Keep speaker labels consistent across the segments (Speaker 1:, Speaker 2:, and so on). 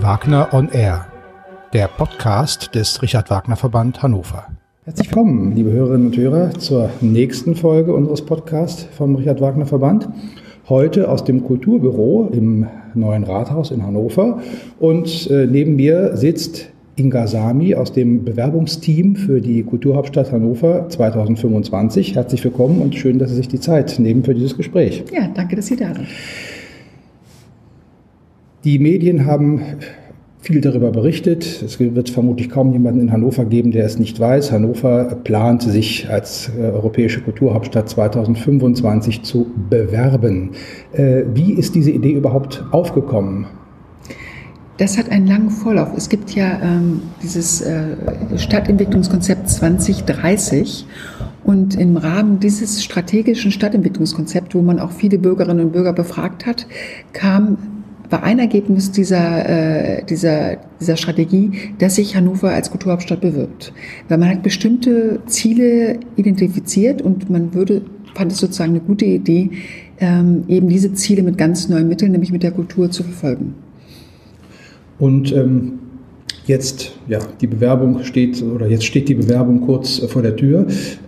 Speaker 1: Wagner on Air, der Podcast des Richard-Wagner-Verband Hannover. Herzlich willkommen, liebe Hörerinnen und Hörer, zur nächsten Folge unseres Podcasts vom Richard-Wagner-Verband. Heute aus dem Kulturbüro im Neuen Rathaus in Hannover. Und neben mir sitzt Inga Sami aus dem Bewerbungsteam für die Kulturhauptstadt Hannover 2025. Herzlich willkommen und schön, dass Sie sich die Zeit nehmen für dieses Gespräch.
Speaker 2: Ja, danke, dass Sie da sind.
Speaker 1: Die Medien haben viel darüber berichtet. Es wird vermutlich kaum jemanden in Hannover geben, der es nicht weiß. Hannover plant, sich als europäische Kulturhauptstadt 2025 zu bewerben. Wie ist diese Idee überhaupt aufgekommen?
Speaker 2: Das hat einen langen Vorlauf. Es gibt ja dieses Stadtentwicklungskonzept 2030 und im Rahmen dieses strategischen Stadtentwicklungskonzepts, wo man auch viele Bürgerinnen und Bürger befragt hat, war ein Ergebnis dieser Strategie, dass sich Hannover als Kulturhauptstadt bewirbt. Weil man hat bestimmte Ziele identifiziert und fand es sozusagen eine gute Idee, eben diese Ziele mit ganz neuen Mitteln, nämlich mit der Kultur, zu verfolgen. Und jetzt steht die Bewerbung kurz vor der Tür,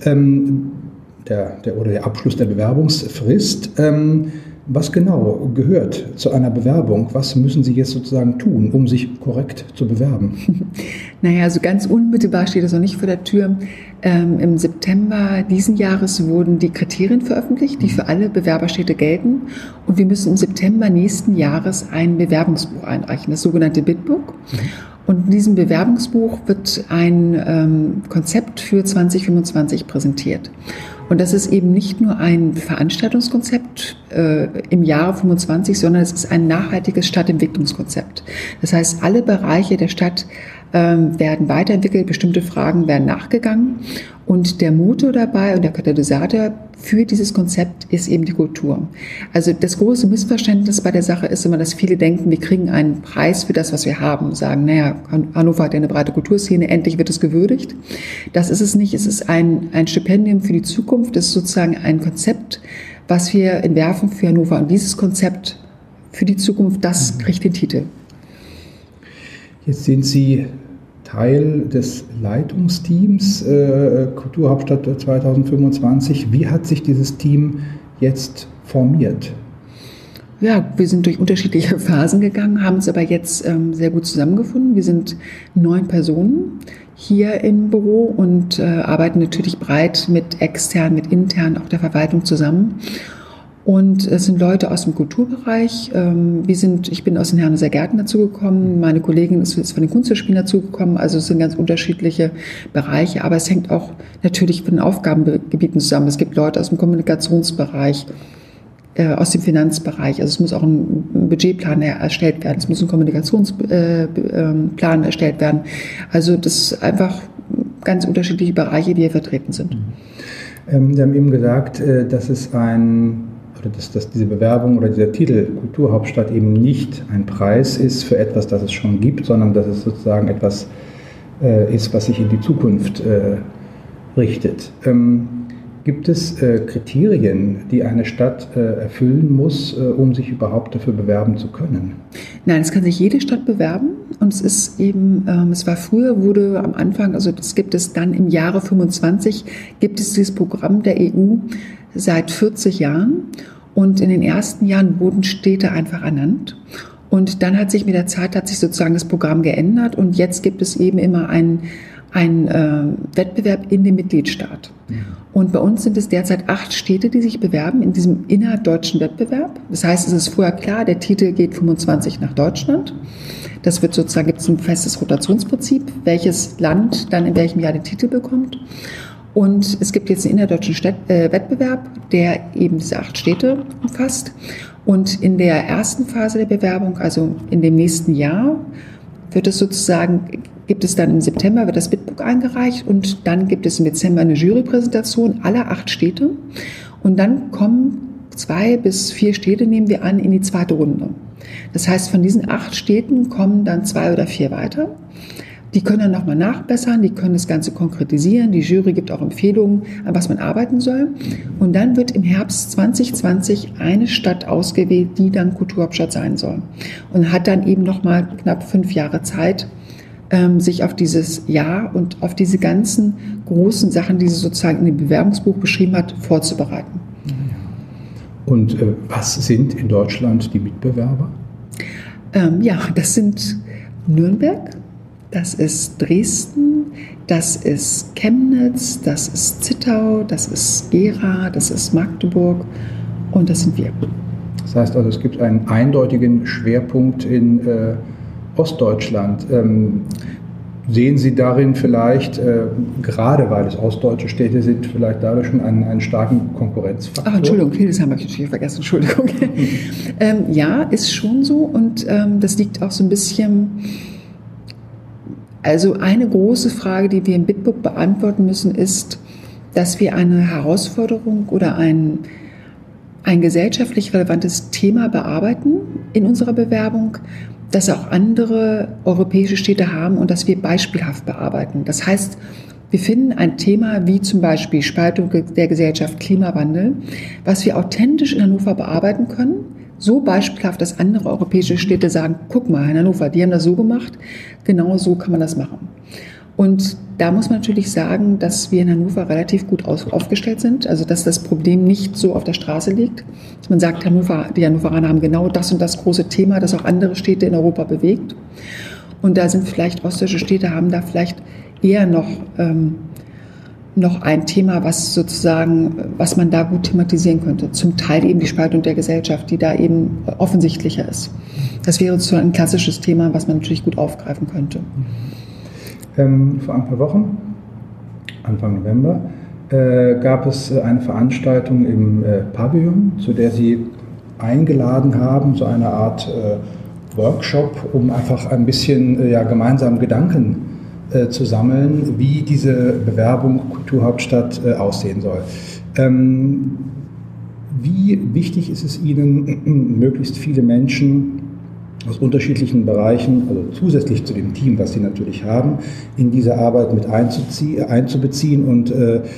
Speaker 2: der Abschluss der Bewerbungsfrist. Was genau gehört zu einer Bewerbung? Was müssen Sie jetzt sozusagen tun, um sich korrekt zu bewerben? Naja, also ganz unmittelbar steht es noch nicht vor der Tür. Im September diesen Jahres wurden die Kriterien veröffentlicht, die für alle Bewerberstädte gelten. Und wir müssen im September nächsten Jahres ein Bewerbungsbuch einreichen, das sogenannte Bitbook. Und in diesem Bewerbungsbuch wird ein Konzept für 2025 präsentiert. Und das ist eben nicht nur ein Veranstaltungskonzept im Jahre 25, sondern es ist ein nachhaltiges Stadtentwicklungskonzept. Das heißt, alle Bereiche der Stadt werden weiterentwickelt, bestimmte Fragen werden nachgegangen. Und der Motor dabei und der Katalysator für dieses Konzept ist eben die Kultur. Also das große Missverständnis bei der Sache ist immer, dass viele denken, wir kriegen einen Preis für das, was wir haben. Sagen, naja, Hannover hat ja eine breite Kulturszene, endlich wird es gewürdigt. Das ist es nicht. Es ist ein Stipendium für die Zukunft. Es ist sozusagen ein Konzept, was wir entwerfen für Hannover. Und dieses Konzept für die Zukunft, das kriegt den Titel.
Speaker 1: Jetzt sind Sie Teil des Leitungsteams Kulturhauptstadt 2025. Wie hat sich dieses Team jetzt formiert?
Speaker 2: Ja, wir sind durch unterschiedliche Phasen gegangen, haben uns aber jetzt sehr gut zusammengefunden. Wir sind 9 Personen hier im Büro und arbeiten natürlich breit mit extern, mit intern, auch der Verwaltung zusammen. Und es sind Leute aus dem Kulturbereich. Ich bin aus den Herrenhauser Gärten dazugekommen. Meine Kollegin ist von den Kunsthochschulen dazugekommen. Also es sind ganz unterschiedliche Bereiche. Aber es hängt auch natürlich von den Aufgabengebieten zusammen. Es gibt Leute aus dem Kommunikationsbereich, aus dem Finanzbereich. Also es muss auch ein Budgetplan erstellt werden. Es muss ein Kommunikationsplan erstellt werden. Also das sind einfach ganz unterschiedliche Bereiche, die hier vertreten sind.
Speaker 1: Sie haben eben gesagt, dass diese Bewerbung oder dieser Titel Kulturhauptstadt eben nicht ein Preis ist für etwas, das es schon gibt, sondern dass es sozusagen etwas ist, was sich in die Zukunft richtet. Gibt es Kriterien, die eine Stadt erfüllen muss, um sich überhaupt dafür bewerben zu können?
Speaker 2: Nein, es kann sich jede Stadt bewerben. Und es ist eben, wurde am Anfang, also das gibt es dann im Jahre 25, gibt es dieses Programm der EU seit 40 Jahren. Und in den ersten Jahren wurden Städte einfach ernannt. Und dann hat sich mit der Zeit sozusagen das Programm geändert. Und jetzt gibt es eben immer einen Wettbewerb in dem Mitgliedstaat. Ja. Und bei uns sind es derzeit 8 Städte, die sich bewerben in diesem innerdeutschen Wettbewerb. Das heißt, es ist vorher klar, der Titel geht 25 nach Deutschland. Das wird sozusagen, gibt es ein festes Rotationsprinzip, welches Land dann in welchem Jahr den Titel bekommt. Und es gibt jetzt einen innerdeutschen Wettbewerb, der eben diese 8 Städte umfasst. Und in der ersten Phase der Bewerbung, also in dem nächsten Jahr, wird es dann im September wird das Bitbook eingereicht und dann gibt es im Dezember eine Jurypräsentation aller 8 Städte. Und dann kommen 2 bis 4 Städte, nehmen wir an, in die zweite Runde. Das heißt, von diesen 8 Städten kommen dann 2 oder 4 weiter. Die können dann nochmal nachbessern, die können das Ganze konkretisieren. Die Jury gibt auch Empfehlungen, an was man arbeiten soll. Und dann wird im Herbst 2020 eine Stadt ausgewählt, die dann Kulturhauptstadt sein soll. Und hat dann eben nochmal knapp 5 Jahre Zeit, sich auf dieses Jahr und auf diese ganzen großen Sachen, die sie sozusagen in dem Bewerbungsbuch beschrieben hat, vorzubereiten.
Speaker 1: Und was sind in Deutschland die Mitbewerber?
Speaker 2: Das sind Nürnberg, das ist Dresden, das ist Chemnitz, das ist Zittau, das ist Gera, das ist Magdeburg und das sind wir.
Speaker 1: Das heißt also, es gibt einen eindeutigen Schwerpunkt in Ostdeutschland. Sehen Sie darin vielleicht, gerade weil es ostdeutsche Städte sind, vielleicht dadurch schon einen starken Konkurrenzfaktor?
Speaker 2: Entschuldigung, Hildesheim habe ich natürlich vergessen, Entschuldigung. Ja, ist schon so und das liegt auch so ein bisschen, also eine große Frage, die wir im Bitbook beantworten müssen, ist, dass wir eine Herausforderung oder ein gesellschaftlich relevantes Thema bearbeiten in unserer Bewerbung, das auch andere europäische Städte haben und das wir beispielhaft bearbeiten. Das heißt, wir finden ein Thema wie zum Beispiel Spaltung der Gesellschaft, Klimawandel, was wir authentisch in Hannover bearbeiten können, so beispielhaft, dass andere europäische Städte sagen, guck mal, in Hannover, die haben das so gemacht, genau so kann man das machen. Und da muss man natürlich sagen, dass wir in Hannover relativ gut aufgestellt sind, also dass das Problem nicht so auf der Straße liegt. Dass man sagt, die Hannoveraner haben genau das und das große Thema, das auch andere Städte in Europa bewegt. Und da sind vielleicht ostdeutsche Städte, haben da vielleicht eher noch ein Thema, was man da gut thematisieren könnte. Zum Teil eben die Spaltung der Gesellschaft, die da eben offensichtlicher ist. Das wäre so ein klassisches Thema, was man natürlich gut aufgreifen könnte.
Speaker 1: Vor ein paar Wochen, Anfang November, gab es eine Veranstaltung im Pavillon, zu der Sie eingeladen haben, so eine Art Workshop, um einfach ein bisschen gemeinsam Gedanken zu sammeln, wie diese Bewerbung Kulturhauptstadt aussehen soll. Wie wichtig ist es Ihnen, möglichst viele Menschen aus unterschiedlichen Bereichen, also zusätzlich zu dem Team, was Sie natürlich haben, in diese Arbeit mit einzubeziehen und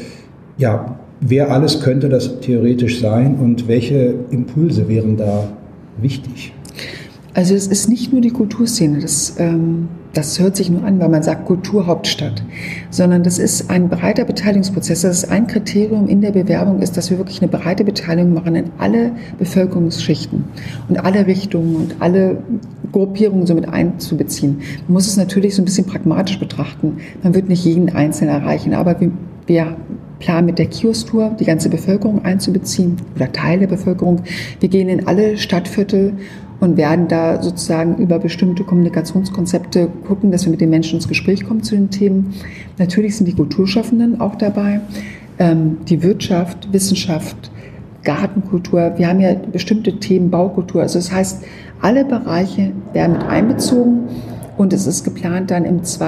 Speaker 1: wer alles könnte das theoretisch sein und welche Impulse wären da wichtig?
Speaker 2: Also es ist nicht nur die Kulturszene, das hört sich nur an, weil man sagt Kulturhauptstadt, sondern das ist ein breiter Beteiligungsprozess. Das ist ein Kriterium in der Bewerbung, ist, dass wir wirklich eine breite Beteiligung machen in alle Bevölkerungsschichten und alle Richtungen und alle Gruppierungen so mit einzubeziehen. Man muss es natürlich so ein bisschen pragmatisch betrachten. Man wird nicht jeden Einzelnen erreichen, aber wir planen mit der Kiosk-Tour die ganze Bevölkerung einzubeziehen oder Teile der Bevölkerung. Wir gehen in alle Stadtviertel und werden da sozusagen über bestimmte Kommunikationskonzepte gucken, dass wir mit den Menschen ins Gespräch kommen zu den Themen. Natürlich sind die Kulturschaffenden auch dabei, die Wirtschaft, Wissenschaft, Gartenkultur. Wir haben ja bestimmte Themen, Baukultur. Also das heißt, alle Bereiche werden mit einbezogen und es ist geplant dann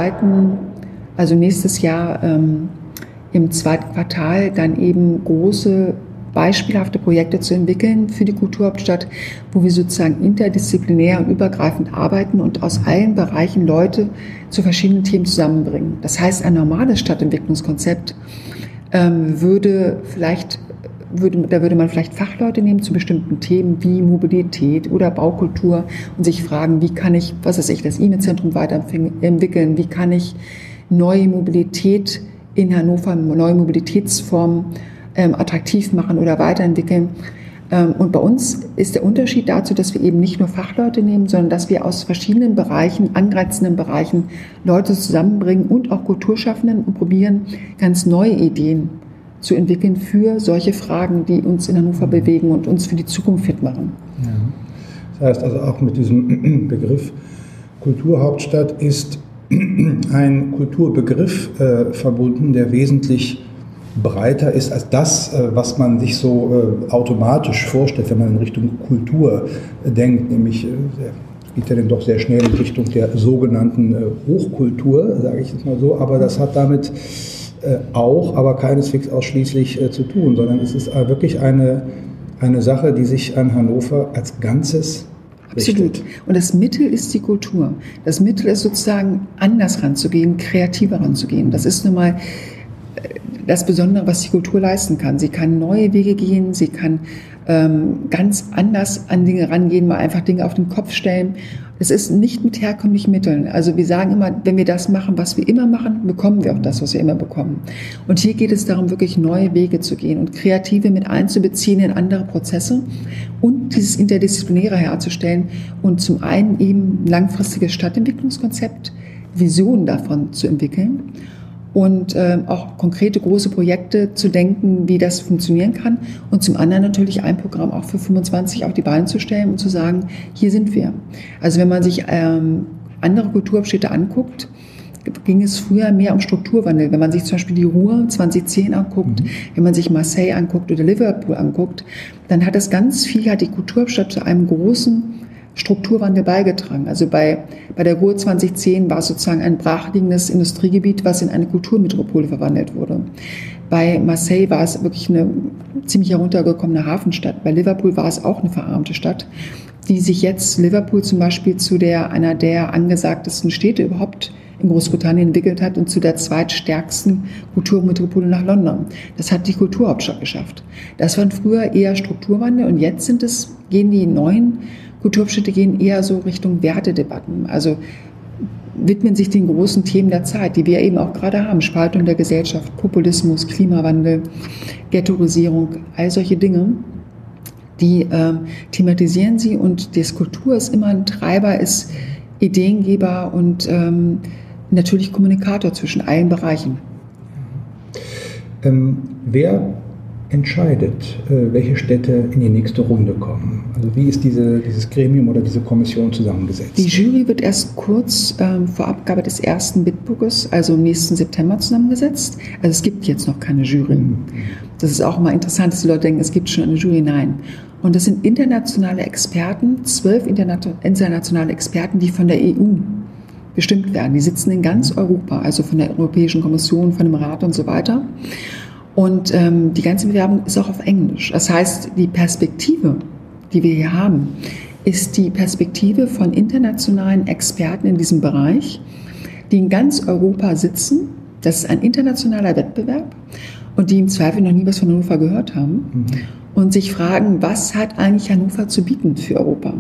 Speaker 2: nächstes Jahr im zweiten Quartal dann eben große beispielhafte Projekte zu entwickeln für die Kulturhauptstadt, wo wir sozusagen interdisziplinär und übergreifend arbeiten und aus allen Bereichen Leute zu verschiedenen Themen zusammenbringen. Das heißt, ein normales Stadtentwicklungskonzept würde man vielleicht Fachleute nehmen zu bestimmten Themen wie Mobilität oder Baukultur und sich fragen, wie kann ich, das IME-Zentrum weiterentwickeln, wie kann ich neue Mobilität in Hannover, neue Mobilitätsformen attraktiv machen oder weiterentwickeln. Und bei uns ist der Unterschied dazu, dass wir eben nicht nur Fachleute nehmen, sondern dass wir aus verschiedenen Bereichen, angrenzenden Bereichen Leute zusammenbringen und auch Kulturschaffenden und probieren, ganz neue Ideen zu entwickeln für solche Fragen, die uns in Hannover bewegen und uns für die Zukunft fit machen.
Speaker 1: Ja. Das heißt also auch mit diesem Begriff Kulturhauptstadt ist ein Kulturbegriff verbunden, der wesentlich breiter ist als das, was man sich so automatisch vorstellt, wenn man in Richtung Kultur denkt, nämlich geht ja dann doch sehr schnell in Richtung der sogenannten Hochkultur, sage ich jetzt mal so, aber das hat damit auch, aber keineswegs ausschließlich zu tun, sondern es ist wirklich eine Sache, die sich an Hannover als Ganzes
Speaker 2: Absolut.
Speaker 1: richtet.
Speaker 2: Und das Mittel ist die Kultur. Das Mittel ist sozusagen anders ranzugehen, kreativer ranzugehen. Das ist nun mal das Besondere, was die Kultur leisten kann. Sie kann neue Wege gehen, sie kann ganz anders an Dinge rangehen, mal einfach Dinge auf den Kopf stellen. Es ist nicht mit herkömmlichen Mitteln. Also wir sagen immer, wenn wir das machen, was wir immer machen, bekommen wir auch das, was wir immer bekommen. Und hier geht es darum, wirklich neue Wege zu gehen und Kreative mit einzubeziehen in andere Prozesse und dieses Interdisziplinäre herzustellen und zum einen eben ein langfristiges Stadtentwicklungskonzept, Visionen davon zu entwickeln und auch konkrete große Projekte zu denken, wie das funktionieren kann und zum anderen natürlich ein Programm auch für 25 auf die Beine zu stellen und zu sagen, hier sind wir. Also wenn man sich andere Kulturabschnitte anguckt, ging es früher mehr um Strukturwandel. Wenn man sich zum Beispiel die Ruhr 2010 anguckt, wenn man sich Marseille anguckt oder Liverpool anguckt, dann hat die Kulturhauptstadt zu einem großen Strukturwandel beigetragen. Also bei der Ruhr 2010 war es sozusagen ein brachliegendes Industriegebiet, was in eine Kulturmetropole verwandelt wurde. Bei Marseille war es wirklich eine ziemlich heruntergekommene Hafenstadt. Bei Liverpool war es auch eine verarmte Stadt, die sich jetzt Liverpool zum Beispiel zu einer der angesagtesten Städte überhaupt in Großbritannien entwickelt hat und zu der zweitstärksten Kulturmetropole nach London. Das hat die Kulturhauptstadt geschafft. Das waren früher eher Strukturwandel und jetzt gehen die neuen Kulturabschnitte eher so Richtung Wertedebatten, also widmen sich den großen Themen der Zeit, die wir eben auch gerade haben. Spaltung der Gesellschaft, Populismus, Klimawandel, Ghettoisierung, all solche Dinge, die thematisieren sie und die Kultur ist immer ein Treiber, ist Ideengeber und natürlich Kommunikator zwischen allen Bereichen.
Speaker 1: Wer entscheidet, welche Städte in die nächste Runde kommen? Also wie ist dieses Gremium oder diese Kommission zusammengesetzt?
Speaker 2: Die Jury wird erst kurz vor Abgabe des ersten Bidbuches, also im nächsten September, zusammengesetzt. Also es gibt jetzt noch keine Jury. Das ist auch immer interessant, dass die Leute denken, es gibt schon eine Jury. Nein. Und das sind internationale Experten, 12 internationale Experten, die von der EU bestimmt werden. Die sitzen in ganz Europa, also von der Europäischen Kommission, von dem Rat und so weiter. Und die ganze Bewerbung ist auch auf Englisch. Das heißt, die Perspektive, die wir hier haben, ist die Perspektive von internationalen Experten in diesem Bereich, die in ganz Europa sitzen. Das ist ein internationaler Wettbewerb und die im Zweifel noch nie was von Hannover gehört haben und sich fragen, was hat eigentlich Hannover zu bieten für Europa?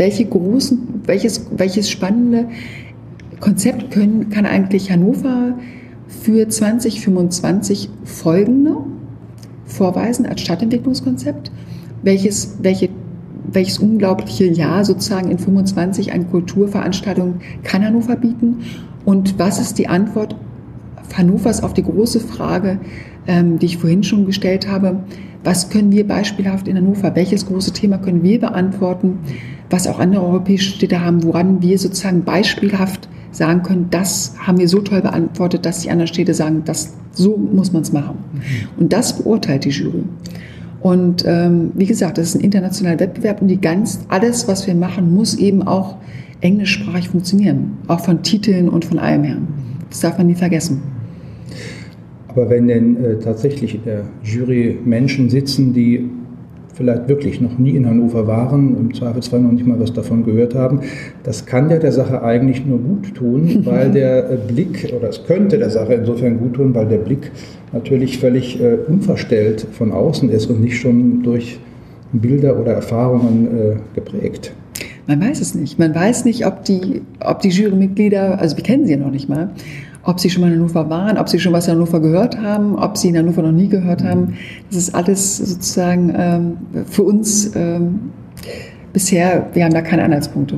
Speaker 2: Welches spannende Konzept kann eigentlich Hannover für 2025 folgende vorweisen als Stadtentwicklungskonzept, welches unglaubliche Jahr sozusagen in 25 an Kulturveranstaltungen kann Hannover bieten und was ist die Antwort Hannovers auf die große Frage, die ich vorhin schon gestellt habe, was können wir beispielhaft in Hannover, welches große Thema können wir beantworten, was auch andere europäische Städte haben, woran wir sozusagen beispielhaft sagen können, das haben wir so toll beantwortet, dass die anderen Städte sagen, so muss man es machen. Und das beurteilt die Jury. Und wie gesagt, das ist ein internationaler Wettbewerb und alles, was wir machen, muss eben auch englischsprachig funktionieren. Auch von Titeln und von allem her. Das darf man nie vergessen.
Speaker 1: Aber wenn denn tatsächlich in der Jury Menschen sitzen, die vielleicht wirklich noch nie in Hannover waren, im Zweifelsfall noch nicht mal was davon gehört haben, das kann ja der Sache eigentlich nur gut tun, weil der Blick, oder es könnte der Sache insofern gut tun, weil der Blick natürlich völlig unverstellt von außen ist und nicht schon durch Bilder oder Erfahrungen geprägt.
Speaker 2: Man weiß es nicht. Man weiß nicht, ob die Jurymitglieder, also wir kennen sie ja noch nicht mal, ob sie schon mal in Hannover waren, ob sie schon was in Hannover gehört haben, ob sie in Hannover noch nie gehört haben. Das ist alles sozusagen für uns bisher, wir haben da keine Anhaltspunkte.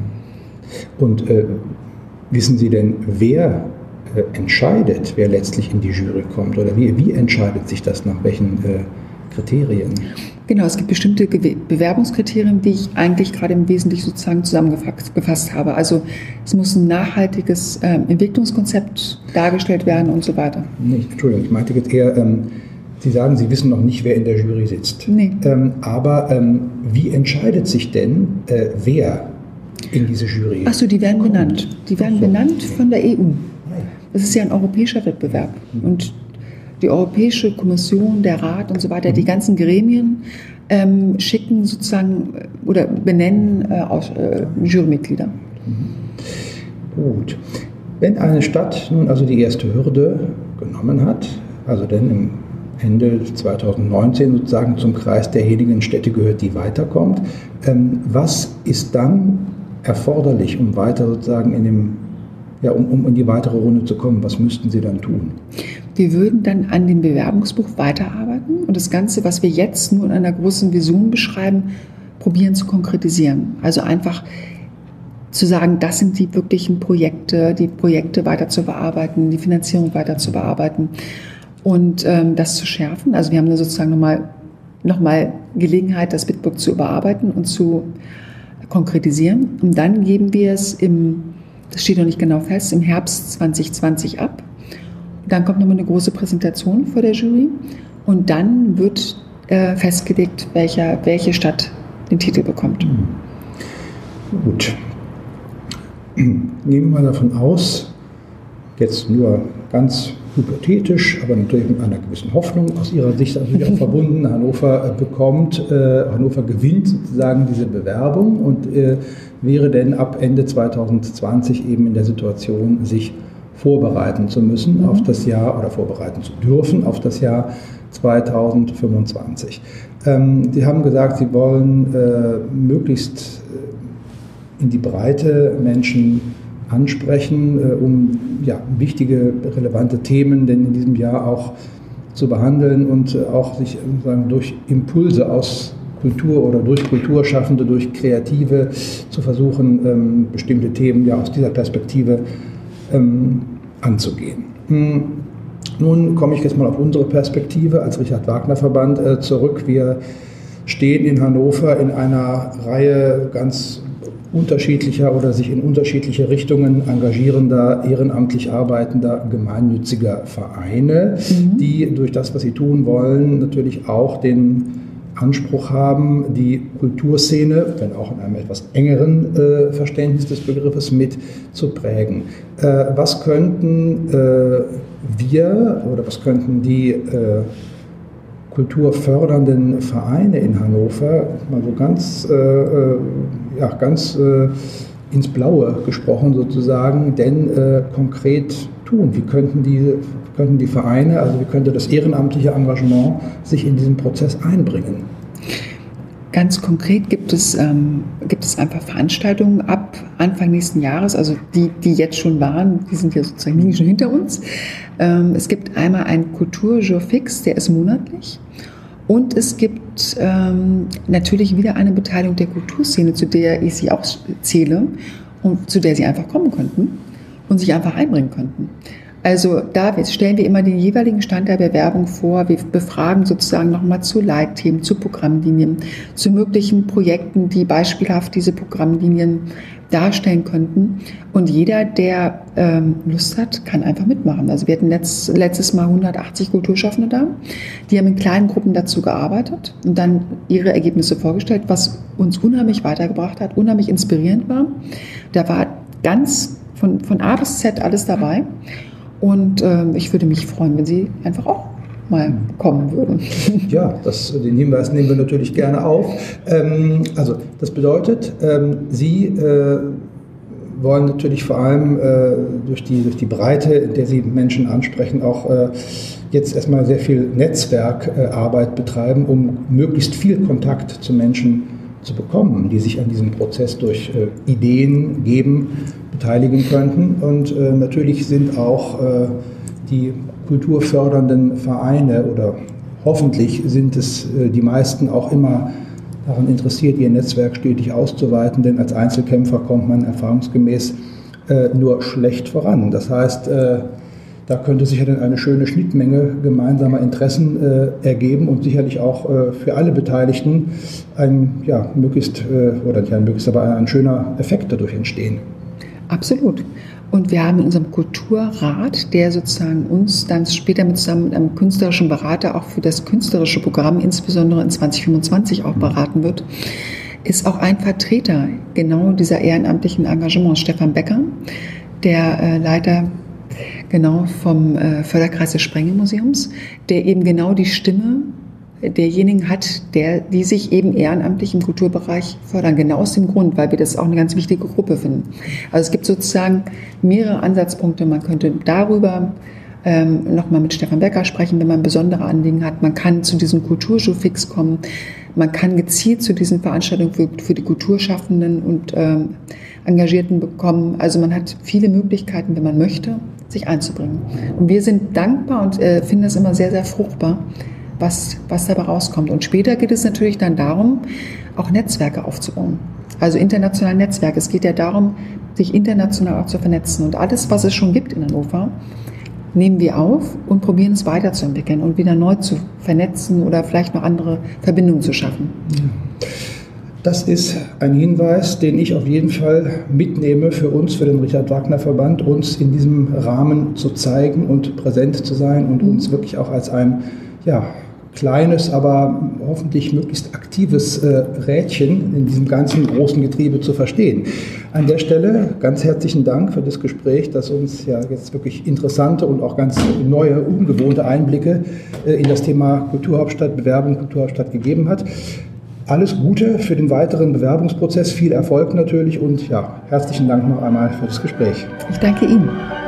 Speaker 1: Und wissen Sie denn, wer entscheidet, wer letztlich in die Jury kommt? Oder wie entscheidet sich das, nach welchen Kriterien?
Speaker 2: Genau, es gibt bestimmte Bewerbungskriterien, die ich eigentlich gerade im Wesentlichen sozusagen zusammengefasst habe. Also es muss ein nachhaltiges Entwicklungskonzept dargestellt werden und so weiter.
Speaker 1: Nee, Entschuldigung, ich meinte jetzt eher, Sie sagen, Sie wissen noch nicht, wer in der Jury sitzt.
Speaker 2: Nee.
Speaker 1: Aber wie entscheidet sich denn, wer in diese Jury
Speaker 2: Ach so, die werden
Speaker 1: kommt?
Speaker 2: benannt. Die werden benannt von der EU. Das ist ja ein europäischer Wettbewerb. Und die Europäische Kommission, der Rat und so weiter, die ganzen Gremien schicken sozusagen oder benennen Jurymitglieder.
Speaker 1: Gut. Wenn eine Stadt nun also die erste Hürde genommen hat, also denn im Ende 2019 sozusagen zum Kreis derjenigen Städte gehört, die weiterkommt, was ist dann erforderlich, um weiter sozusagen um in die weitere Runde zu kommen? Was müssten Sie dann tun?
Speaker 2: Wir würden dann an dem Bewerbungsbuch weiterarbeiten und das Ganze, was wir jetzt nur in einer großen Vision beschreiben, probieren zu konkretisieren. Also einfach zu sagen, das sind die wirklichen Projekte, die Projekte weiter zu bearbeiten, die Finanzierung weiter zu bearbeiten und das zu schärfen. Also wir haben dann sozusagen nochmal Gelegenheit, das Bitbook zu überarbeiten und zu konkretisieren. Und dann geben wir es das steht noch nicht genau fest, im Herbst 2020 ab. Dann kommt nochmal eine große Präsentation vor der Jury und dann wird festgelegt, welche Stadt den Titel bekommt.
Speaker 1: Gut. Nehmen wir mal davon aus, jetzt nur ganz hypothetisch, aber natürlich mit einer gewissen Hoffnung aus Ihrer Sicht natürlich auch verbunden, Hannover gewinnt sozusagen diese Bewerbung und wäre denn ab Ende 2020 eben in der Situation, sich vorbereiten zu müssen auf das Jahr oder vorbereiten zu dürfen auf das Jahr 2025. Sie haben gesagt, Sie wollen möglichst in die Breite Menschen ansprechen, um wichtige, relevante Themen denn in diesem Jahr auch zu behandeln und auch sich durch Impulse aus Kultur oder durch Kulturschaffende, durch Kreative zu versuchen, bestimmte Themen aus dieser Perspektive anzugehen. Nun komme ich jetzt mal auf unsere Perspektive als Richard-Wagner-Verband zurück. Wir stehen in Hannover in einer Reihe ganz unterschiedlicher oder sich in unterschiedliche Richtungen engagierender, ehrenamtlich arbeitender, gemeinnütziger Vereine, die durch das, was sie tun wollen, natürlich auch den Anspruch haben, die Kulturszene, wenn auch in einem etwas engeren Verständnis des Begriffes, mit zu prägen. Was könnten wir oder was könnten die kulturfördernden Vereine in Hannover, mal so ganz ins Blaue gesprochen sozusagen, denn konkret tun? Wie könnten die Vereine, also wie könnte das ehrenamtliche Engagement sich in diesen Prozess einbringen?
Speaker 2: Ganz konkret gibt es einfach Veranstaltungen ab Anfang nächsten Jahres, also die jetzt schon waren, die sind ja sozusagen schon hinter uns. Es gibt einmal einen Kulturjour fix, der ist monatlich. Und es gibt natürlich wieder eine Beteiligung der Kulturszene, zu der ich sie auch zähle und zu der sie einfach kommen könnten und sich einfach einbringen könnten. Also da stellen wir immer den jeweiligen Stand der Bewerbung vor. Wir befragen sozusagen nochmal zu Leitthemen, zu Programmlinien, zu möglichen Projekten, die beispielhaft diese Programmlinien darstellen könnten. Und jeder, der Lust hat, kann einfach mitmachen. Also wir hatten letztes Mal 180 Kulturschaffende da. Die haben in kleinen Gruppen dazu gearbeitet und dann ihre Ergebnisse vorgestellt, was uns unheimlich weitergebracht hat, unheimlich inspirierend war. Da war ganz von A bis Z alles dabei. Und ich würde mich freuen, wenn Sie einfach auch mal kommen würden.
Speaker 1: Ja, den Hinweis nehmen wir natürlich gerne auf. Also das bedeutet, Sie wollen natürlich vor allem durch die Breite, in der Sie Menschen ansprechen, auch jetzt erstmal sehr viel Netzwerkarbeit betreiben, um möglichst viel Kontakt zu Menschen zu bekommen, die sich an diesem Prozess durch Ideen geben, beteiligen könnten. Und natürlich sind auch die kulturfördernden Vereine oder hoffentlich sind es die meisten auch immer daran interessiert, ihr Netzwerk stetig auszuweiten, denn als Einzelkämpfer kommt man erfahrungsgemäß nur schlecht voran. Das heißt, da könnte sich ja dann eine schöne Schnittmenge gemeinsamer Interessen ergeben und sicherlich auch für alle Beteiligten ein schöner Effekt dadurch entstehen.
Speaker 2: Absolut. Und wir haben in unserem Kulturrat, der sozusagen uns dann später zusammen mit einem künstlerischen Berater auch für das künstlerische Programm, insbesondere in 2025 auch beraten wird, ist auch ein Vertreter genau dieser ehrenamtlichen Engagements, Stefan Becker, der Leiter Genau, vom Förderkreis des Sprengel-Museums, der eben genau die Stimme derjenigen hat, die sich eben ehrenamtlich im Kulturbereich fördern. Genau aus dem Grund, weil wir das auch eine ganz wichtige Gruppe finden. Also es gibt sozusagen mehrere Ansatzpunkte. Man könnte darüber nochmal mit Stefan Becker sprechen, wenn man besondere Anliegen hat. Man kann zu diesem Kulturshow-Fix kommen. Man kann gezielt zu diesen Veranstaltungen für die Kulturschaffenden und Engagierten bekommen. Also man hat viele Möglichkeiten, wenn man möchte, sich einzubringen. Und wir sind dankbar und finden das immer sehr, sehr fruchtbar, was dabei rauskommt. Und später geht es natürlich dann darum, auch Netzwerke aufzubauen. Also internationale Netzwerke. Es geht ja darum, sich international auch zu vernetzen. Und alles, was es schon gibt in Hannover, nehmen wir auf und probieren es weiterzuentwickeln und wieder neu zu vernetzen oder vielleicht noch andere Verbindungen zu schaffen.
Speaker 1: Das ist ein Hinweis, den ich auf jeden Fall mitnehme für uns, für den Richard-Wagner-Verband, uns in diesem Rahmen zu zeigen und präsent zu sein und uns wirklich auch als ein kleines, aber hoffentlich möglichst aktives Rädchen in diesem ganzen großen Getriebe zu verstehen. An der Stelle ganz herzlichen Dank für das Gespräch, das uns ja jetzt wirklich interessante und auch ganz neue, ungewohnte Einblicke in das Thema Kulturhauptstadt, Bewerbung Kulturhauptstadt gegeben hat. Alles Gute für den weiteren Bewerbungsprozess, viel Erfolg natürlich und herzlichen Dank noch einmal für das Gespräch.
Speaker 2: Ich danke Ihnen.